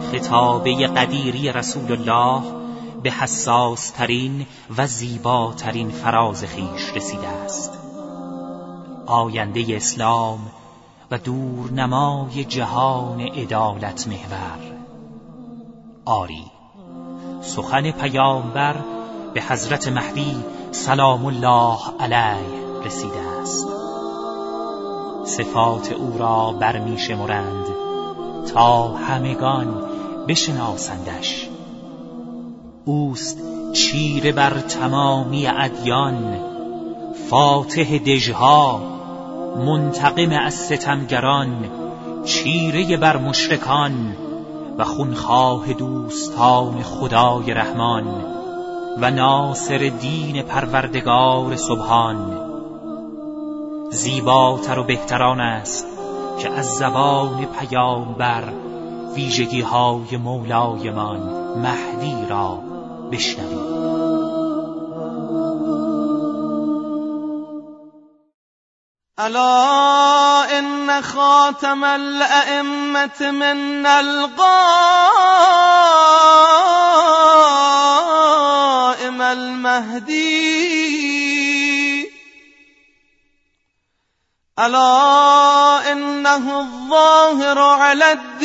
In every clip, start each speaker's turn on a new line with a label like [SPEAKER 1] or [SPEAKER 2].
[SPEAKER 1] خطابه قدیری رسول الله به حساس ترین و زیباترین فراز خویش رسیده است. آینده اسلام و دورنمای جهان عدالت محور. آری، سخن پیامبر به حضرت مهدی سلام الله علیه رسیده است. صفات او را برمی شمرند تا همگان بشناسندش. اوست چیره بر تمامی ادیان، فاتح دژها، منتقم از ستمگران، چیره بر مشرکان و خونخواه دوستان خدای رحمان و ناصر دین پروردگار سبحان. زیباتر و بهتران است که از زبان پیامبر ویژگی های مولایمان مهدی را بشنویم.
[SPEAKER 2] الا ان خاتم الائمه من القائم المهدی، الا انه الظاهر على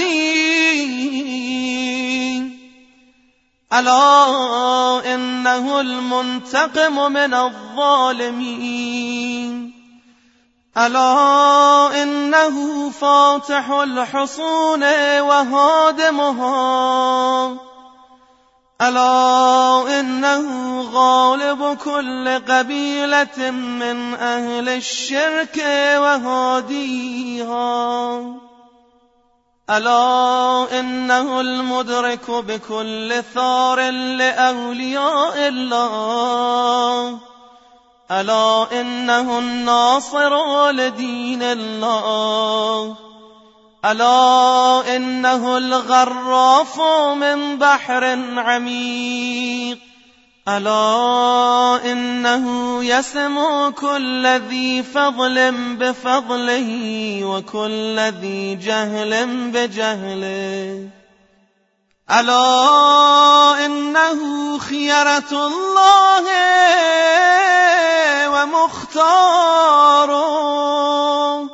[SPEAKER 2] الدين، الا انه المنتقم من الظالمين، الا انه فاتح الحصون وهادمها، الا انه غالب كل قبيلة من اهل الشرك وهاديها، الا انه المدرك بكل ثار لأولياء الله، الا انه الناصر لدين الله، الا انه الغراف من بحر عميق، الا انه يسمو كل ذي فضل بفضله وكل ذي جهل بجهله، الا انه خيرة الله ومختاره،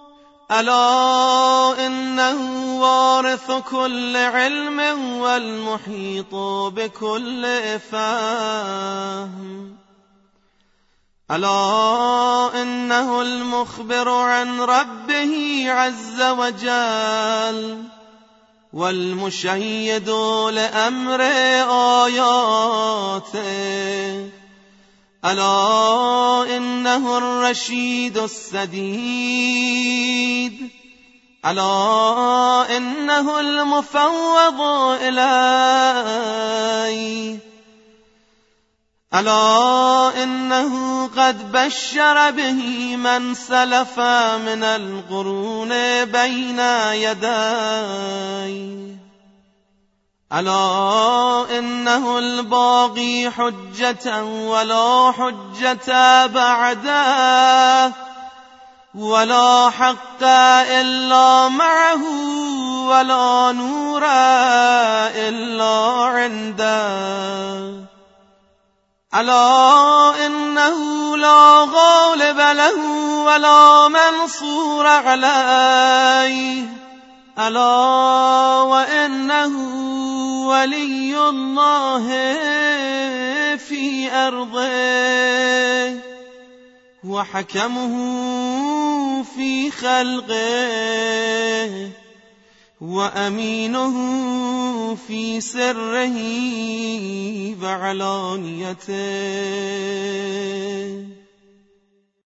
[SPEAKER 2] الا انه وارث كل علم والمحيط بكل فهم، الا انه المخبر عن ربه عز وجل والمشيد لأمر آياته، الا انه الرشيد السديد، الا انه المفوض إليه، الا انه قد بشر به من سلف من القرون بين يديه، الا انه الباقي حجة ولا حجة بعده، ولا حق الا معه ولا نور الا عنده، الا انه لا غالب له ولا منصور عليه، الا وانه ولي الله في ارضه وحكمه في خلقه وأمينه في سره وعلانيته.